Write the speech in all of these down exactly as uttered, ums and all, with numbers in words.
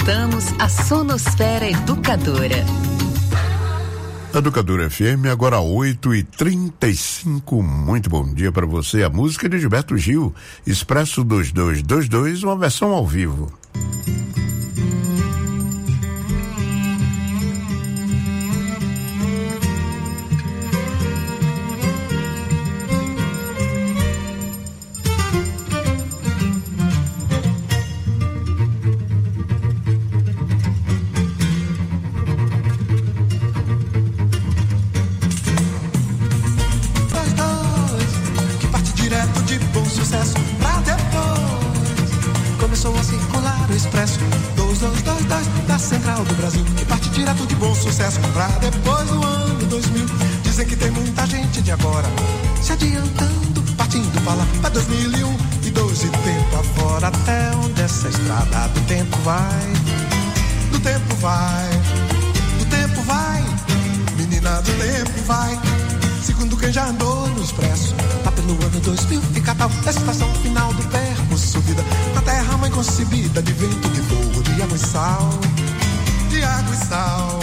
Apresentamos a Sonosfera Educadora. Educadora F M, agora oito e trinta e cinco. Muito bom dia para você. A música de Gilberto Gil, Expresso dois dois dois dois, uma versão ao vivo. Sucesso pra depois do ano dois mil. Dizem que tem muita gente de agora se adiantando, partindo pra lá pra dois mil e um e dois e tempo afora. Até onde essa estrada do tempo vai, do tempo vai, do tempo vai, menina do tempo vai. Segundo quem já andou no expresso, lá pelo ano dois mil e tal, estação final do percurso, subida na terra mãe concebida de vento, de fogo, de água e sal, de água e sal.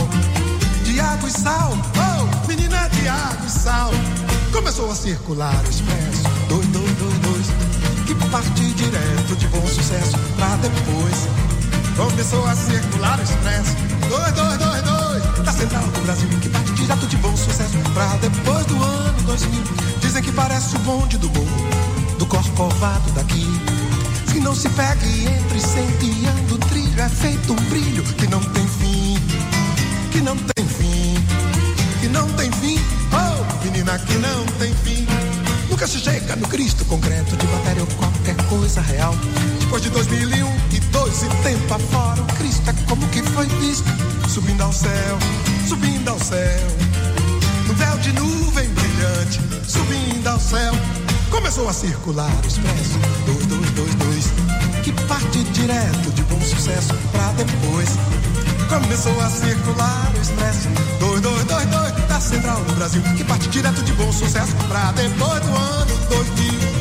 De água e sal, oh, menina de água e sal. Começou a circular o expresso dois dois dois dois, que parte direto de Bom Sucesso pra depois. Começou a circular o expresso dois dois dois dois, da central do Brasil, que parte direto de Bom Sucesso pra depois do ano dois mil. Dizem que parece o bonde do morro, do Corcovado daqui. Se não se pega e entra e sente e anda o trilho, é feito um brilho que não tem fim, que não tem fim, que não tem fim, oh, menina, que não tem fim. Nunca se chega no Cristo concreto de matéria ou qualquer coisa real. Depois de dois mil e um e dois e tempo afora, o Cristo é como que foi visto, subindo ao céu, subindo ao céu, no véu de nuvem brilhante, subindo ao céu. Começou a circular o expresso dois dois dois dois, que parte direto de Bom Sucesso pra depois. Começou a circular o expresso dois dois dois dois, da central do Brasil, que parte direto de Bom Sucesso pra depois do ano dois mil.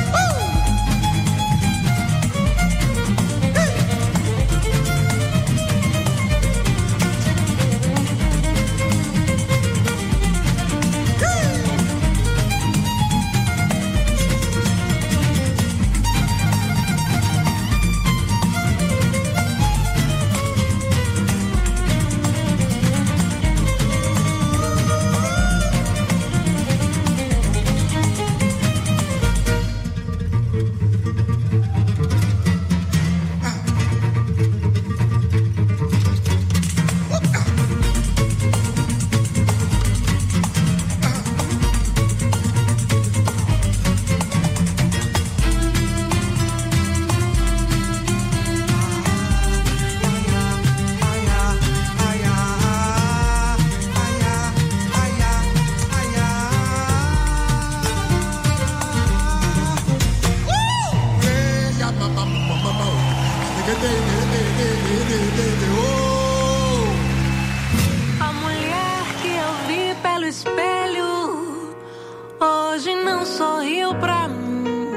A mulher que eu vi pelo espelho hoje não sorriu pra mim.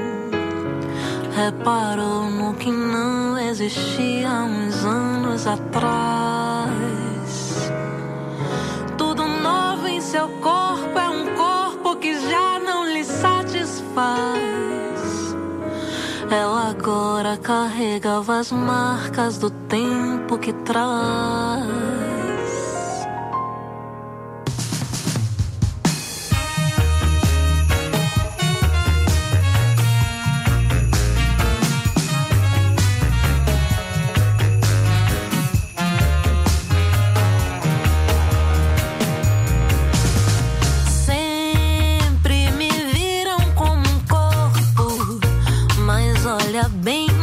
Reparou no que não existia há uns anos atrás. Tudo novo em seu corpo, é um corpo que já não lhe satisfaz. Ela agora carregava as marcas do tempo que traz. Bem